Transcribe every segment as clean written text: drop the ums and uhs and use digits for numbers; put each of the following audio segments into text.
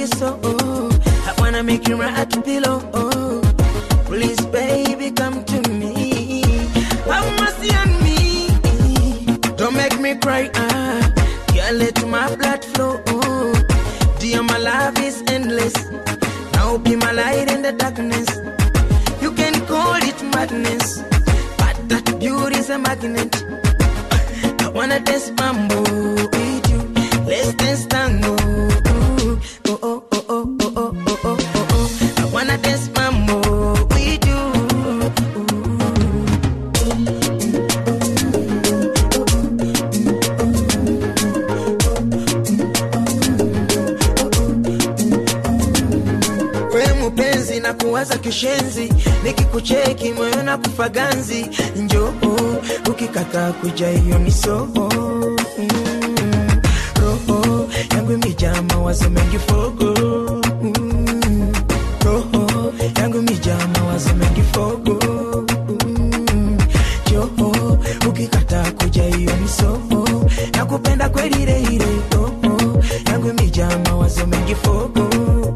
so. I wanna make you my heart pillow. Please, baby, come to me. Have mercy on me. Don't make me cry. Girl, let my blood flow. Dear, my love is endless. Now be my light in the darkness. You can call it madness, but that beauty's a magnet. I wanna dance mambo with you. Let's dance tango. Oh, oh, oh, oh, oh, oh, oh, oh, oh. I wanna dance mambo with you. We mupenzi na kuwaza kishenzi, nikikucheki moyo na kufaganzi. Njoo ukikata kuja hiyo misoho. Roho yangu imejaa mawazo mengi fogo. Roho yangu imejaa mawazo mengi fogo. Njoo ukikata kuja hiyo misoho. Nakupenda kweli ile ile. Roho yangu imejaa mawazo mengi fogo.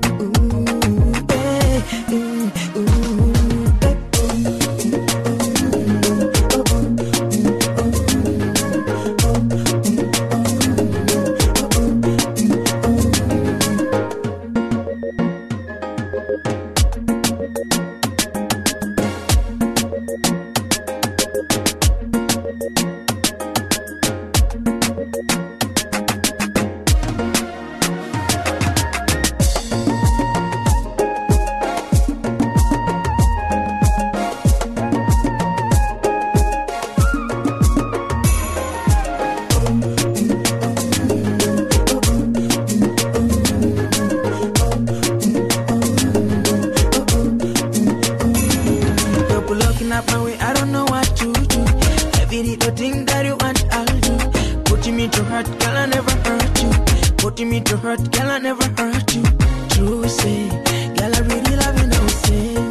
I don't know what to do. Every little thing that you want, I'll do. Putting me to hurt, girl, I never hurt you. Putting me to hurt, girl, I never hurt you. True say, girl, I really love you, no say.